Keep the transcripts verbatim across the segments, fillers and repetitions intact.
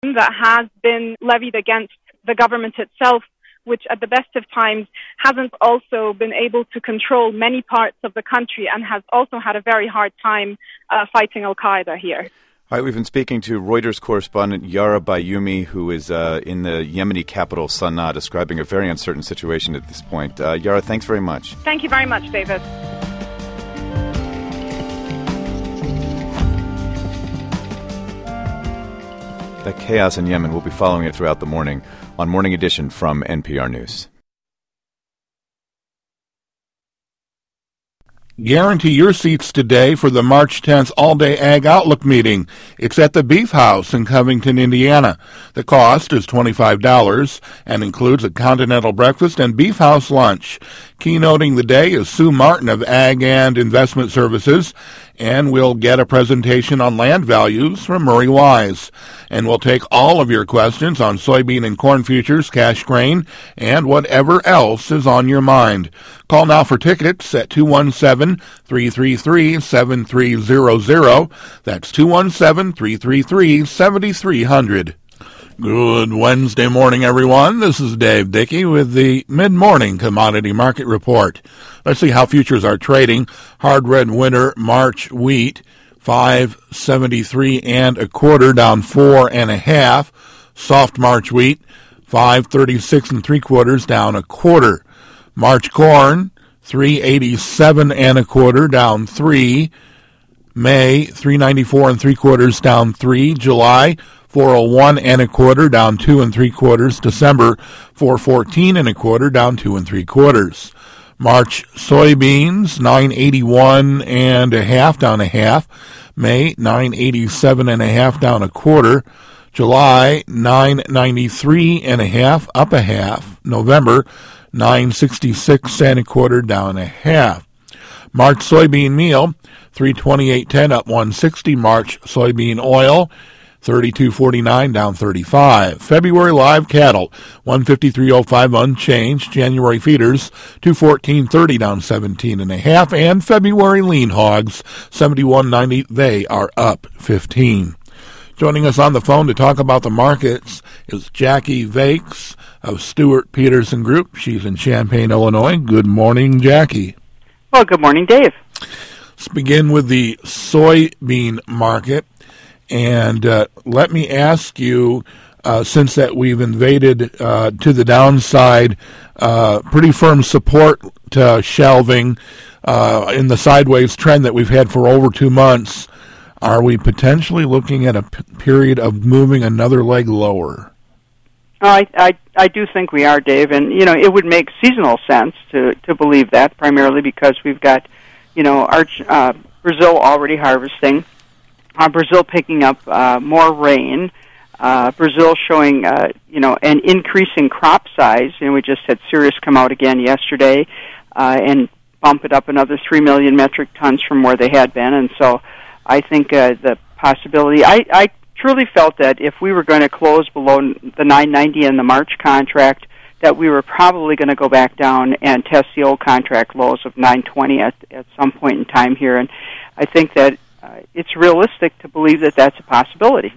that has been levied against the government itself, which at the best of times hasn't also been able to control many parts of the country and has also had a very hard time uh, fighting Al-Qaeda here. All right, we've been speaking to Reuters correspondent Yara Bayoumi, who is uh, in the Yemeni capital, Sana'a, describing a very uncertain situation at this point. Uh, Yara, thanks very much. Thank you very much, David. That chaos in Yemen, we'll be following it throughout the morning on Morning Edition from N P R News. Guarantee your seats today for the March tenth All-Day Ag Outlook meeting. It's at the Beef House in Covington, Indiana. The cost is twenty-five dollars and includes a continental breakfast and Beef House lunch. Keynoting the day is Sue Martin of Ag and Investment Services, and we'll get a presentation on land values from Murray Wise. And we'll take all of your questions on soybean and corn futures, cash grain, and whatever else is on your mind. Call now for tickets at two one seven, three three three, seven three zero zero. That's two one seven, three three three, seven three zero zero. Good Wednesday morning, everyone. This is Dave Dickey with the Mid-Morning Commodity Market Report. Let's see how futures are trading. Hard red winter March wheat, five seventy-three and a quarter, down four and a half. Soft March wheat, five thirty-six and three quarters, down a quarter. March corn, three eighty-seven and a quarter, down three. May, three ninety-four and three quarters, down three. July, four oh one and a quarter, down two and three quarters. December, four fourteen and a quarter, down two and three quarters. March soybeans, nine eighty-one and a half, down a half. May, nine eighty-seven and a half, down a quarter. July, nine ninety-three and a half, up a half. November, nine sixty-six and a quarter, down a half. March soybean meal, three twenty-eight ten, up one sixty. March soybean oil, thirty-two forty-nine, down thirty-five. February live cattle, one fifty-three oh five unchanged. January feeders, two fourteen thirty, down seventeen and a half. And February lean hogs, seventy-one ninety, they are up fifteen. Joining us on the phone to talk about the markets is Jackie Vakes of Stewart Peterson Group. She's in Champaign, Illinois. Good morning, Jackie. Well, good morning, Dave. Let's begin with the soybean market. And uh, let me ask you, uh, since that we've invaded uh, to the downside, uh, pretty firm support to shelving uh, in the sideways trend that we've had for over two months, are we potentially looking at a p- period of moving another leg lower? I, I I do think we are, Dave, and you know it would make seasonal sense to, to believe that, primarily because we've got, you know, our, uh, Brazil already harvesting, uh, Brazil picking up uh, more rain, uh, Brazil showing uh, you know an increasing crop size. You know, we just had Sirius come out again yesterday uh, and bump it up another three million metric tons from where they had been, and so I think uh, the possibility. I. I truly felt that if we were going to close below the nine ninety in the March contract, that we were probably going to go back down and test the old contract lows of nine twenty at, at some point in time here. And I think that uh, it's realistic to believe that that's a possibility.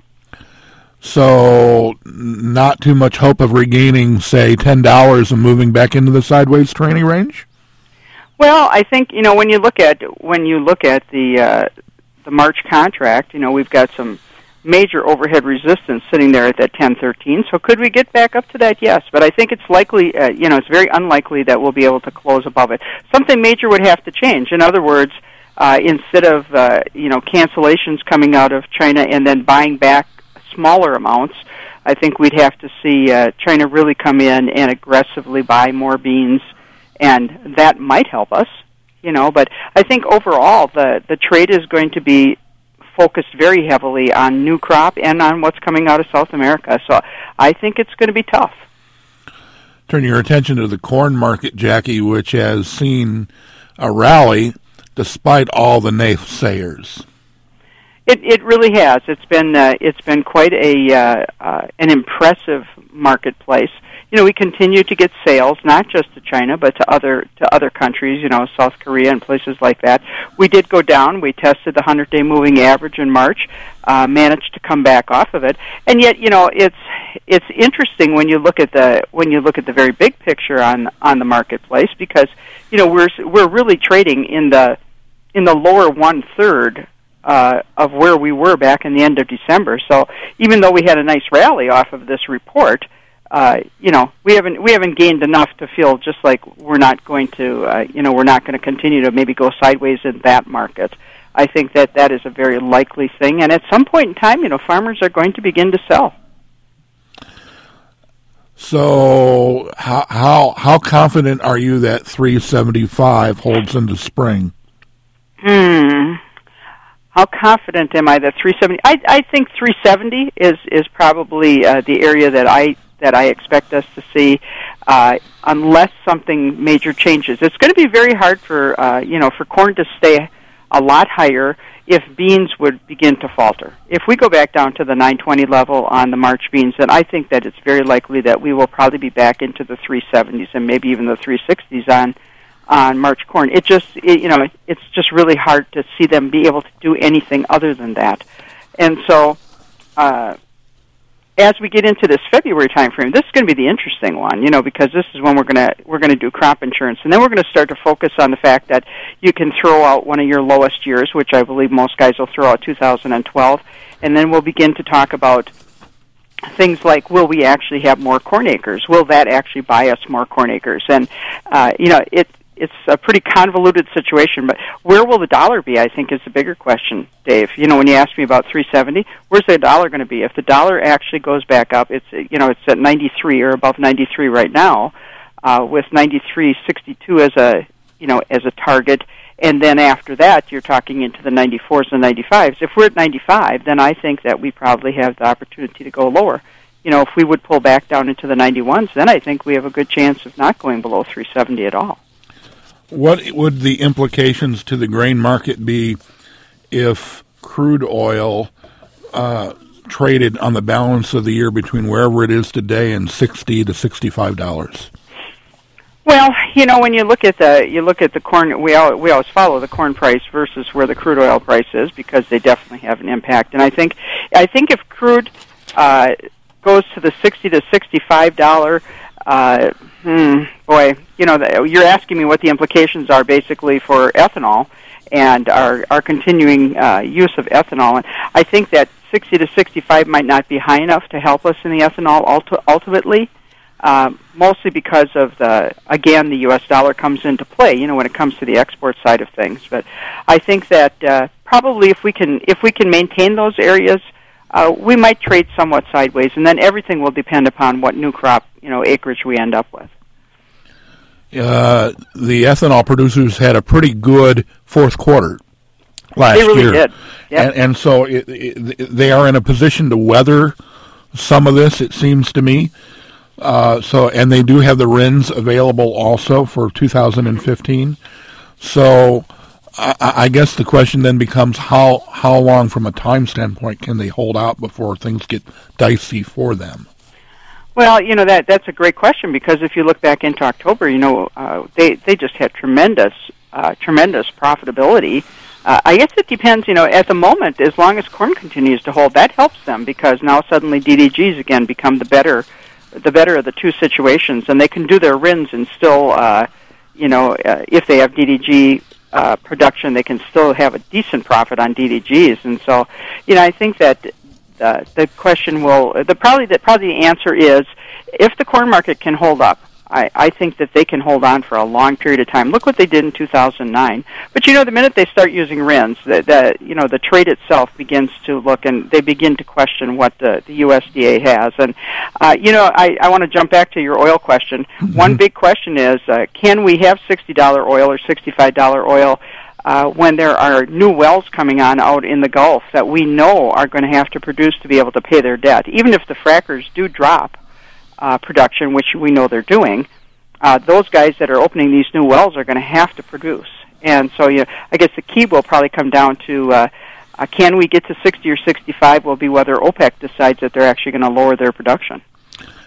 So not too much hope of regaining, say, ten dollars and moving back into the sideways training range? Well, I think, you know, when you look at when you look at the uh, the March contract, you know, we've got some major overhead resistance sitting there at that ten thirteen. So could we get back up to that? Yes, but I think it's likely, uh, you know, it's very unlikely that we'll be able to close above it. Something major would have to change. In other words, uh, instead of, uh, you know, cancellations coming out of China and then buying back smaller amounts, I think we'd have to see uh, China really come in and aggressively buy more beans, and that might help us, you know. But I think overall the, the trade is going to be focused very heavily on new crop and on what's coming out of South America. So I think it's going to be tough. Turn your attention to the corn market, Jackie, which has seen a rally despite all the naysayers. It it really has. It's been uh, it's been quite a uh, uh, an impressive marketplace. you know, we continue to get sales, not just to China, but to other to other countries, you know, South Korea and places like that. We did go down. We tested the hundred-day moving average in March, uh, managed to come back off of it, and yet, you know, it's it's interesting when you look at the when you look at the very big picture on on the marketplace, because, you know, we're we're really trading in the in the lower one third uh, of where we were back in the end of December. So even though we had a nice rally off of this report, uh, you know, we haven't we haven't gained enough to feel just like we're not going to uh, you know we're not going to continue to maybe go sideways in that market. I think that that is a very likely thing, and at some point in time, you know, farmers are going to begin to sell. So how how how confident are you that three seventy-five holds into spring? Hmm. How confident am I that three seventy? I I think three seventy is is probably uh, the area that I that I expect us to see, uh, unless something major changes. It's going to be very hard for uh, you know for corn to stay a lot higher if beans would begin to falter. If we go back down to the nine twenty level on the March beans, then I think that it's very likely that we will probably be back into the three seventies and maybe even the three sixties on on March corn. It just, it, you know, it's just really hard to see them be able to do anything other than that. And so, uh, as we get into this February time frame, this is going to be the interesting one, you know, because this is when we're going to we're going to do crop insurance, and then we're going to start to focus on the fact that you can throw out one of your lowest years, which I believe most guys will throw out two thousand twelve, and then we'll begin to talk about things like, will we actually have more corn acres? Will that actually buy us more corn acres? And uh, you know, it. It's a pretty convoluted situation, but where will the dollar be, I think, is the bigger question, Dave. You know, when you ask me about three seventy, where's the dollar going to be? If the dollar actually goes back up, it's, you know, it's at ninety-three or above ninety-three right now, uh, with ninety-three sixty-two as a, you know, as a target, and then after that, you're talking into the ninety-fours and ninety-fives. If we're at ninety-five, then I think that we probably have the opportunity to go lower. You know, if we would pull back down into the ninety-ones, then I think we have a good chance of not going below three seventy at all. What would the implications to the grain market be if crude oil uh, traded on the balance of the year between wherever it is today and sixty to sixty-five dollars? Well, you know, when you look at the you look at the corn, we all, we always follow the corn price versus where the crude oil price is, because they definitely have an impact. And I think I think if crude uh, goes to the sixty to sixty-five dollar. Uh, hmm, boy, you know, the, you're asking me what the implications are basically for ethanol and our our continuing uh, use of ethanol. And I think that sixty to sixty-five might not be high enough to help us in the ethanol ulti- ultimately, uh, mostly because of the, again, the U S dollar comes into play, you know, when it comes to the export side of things. But I think that uh, probably if we can if we can maintain those areas, Uh, we might trade somewhat sideways, and then everything will depend upon what new crop, you know, acreage we end up with. Uh, the ethanol producers had a pretty good fourth quarter last year. They really year. did. Yep. And, and so it, it, they are in a position to weather some of this, it seems to me. Uh, so, and they do have the R I Ns available also for two thousand fifteen. So I, I guess the question then becomes how how long from a time standpoint can they hold out before things get dicey for them? Well, you know, that that's a great question, because if you look back into October, you know, uh, they, they just had tremendous, uh, tremendous profitability. Uh, I guess it depends, you know, at the moment, as long as corn continues to hold, that helps them, because now suddenly D D Gs again become the better the better of the two situations, and they can do their R I Ns and still, uh, you know, uh, if they have D D G uh, production, they can still have a decent profit on D D Gs. And so, you know, I think that uh, the question will, the probably the probably the answer is, if the corn market can hold up, I, I think that they can hold on for a long period of time. Look what they did in two thousand nine. But, you know, the minute they start using R I Ns, the, the, you know, the trade itself begins to look, and they begin to question what the, the U S D A has. And, uh, you know, I, I want to jump back to your oil question. Mm-hmm. One big question is, uh, can we have sixty dollars oil or sixty-five dollars oil uh, when there are new wells coming on out in the Gulf that we know are going to have to produce to be able to pay their debt? Even if the frackers do drop Uh, production, which we know they're doing, uh, those guys that are opening these new wells are going to have to produce. And so, you know, I guess the key will probably come down to, uh, uh, can we get to sixty or sixty-five will be whether OPEC decides that they're actually going to lower their production.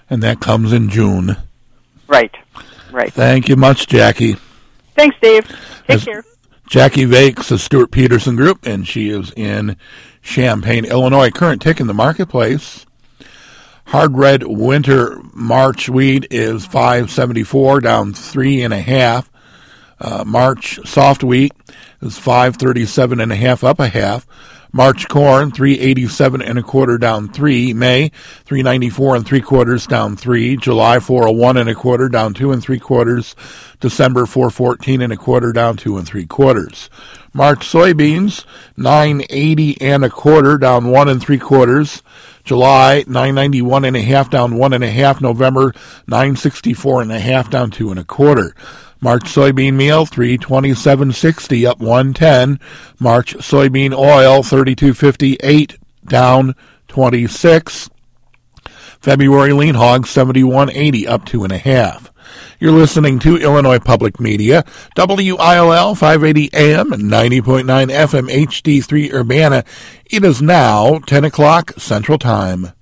And that comes in June. Right, right. Thank you much, Jackie. Thanks, Dave. Take As care. Jackie Vakes of Stuart Peterson Group, and she is in Champaign, Illinois. Current tick in the marketplace. Hard red winter March wheat is five seventy-four, down three and a half. Uh, March soft wheat is five thirty-seven and a half, up a half. March corn, three eighty-seven and a quarter, down three. May, three ninety-four and three quarters, down three. July, four oh one and a quarter, down two and three quarters. December, four fourteen and a quarter, down two and three quarters. March soybeans, nine eighty and a quarter, down one and three quarters. July, nine ninety-one and a half, down one and a half. November, nine sixty-four and a half, down two and a quarter. March soybean meal, three twenty-seven sixty, up one ten. March soybean oil, thirty-two fifty-eight, down twenty-six. February lean hog, seventy-one eighty, up two and a half. You're listening to Illinois Public Media, W I L L five eighty A M and ninety point nine F M H D three Urbana. It is now ten o'clock Central Time.